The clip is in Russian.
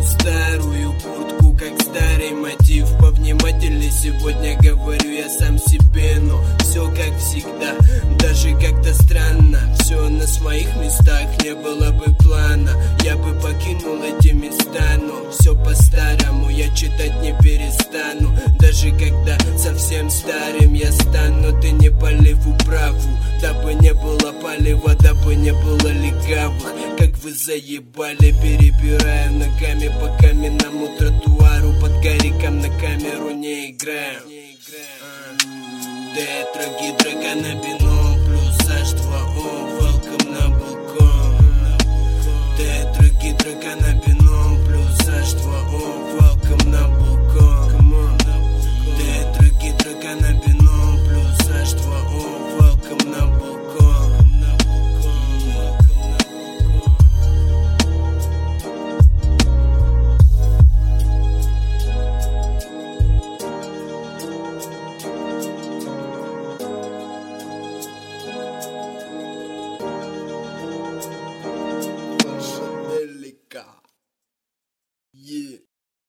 старую куртку, как старый мотив. Повнимательней сегодня говорю я сам себе, но все как всегда, даже как-то странно. Все на своих местах, не было бы плана, я бы покинул эти места, но все по-старому, я читать не перестану. Даже когда совсем старым я стану, ты не полив управу, дабы не было полива, дабы не было легавых. Как вы заебали, перебирая ногами по каменному тротуару, под гариком на камеру не играем. Детро, гидро, каннабинол плюс аж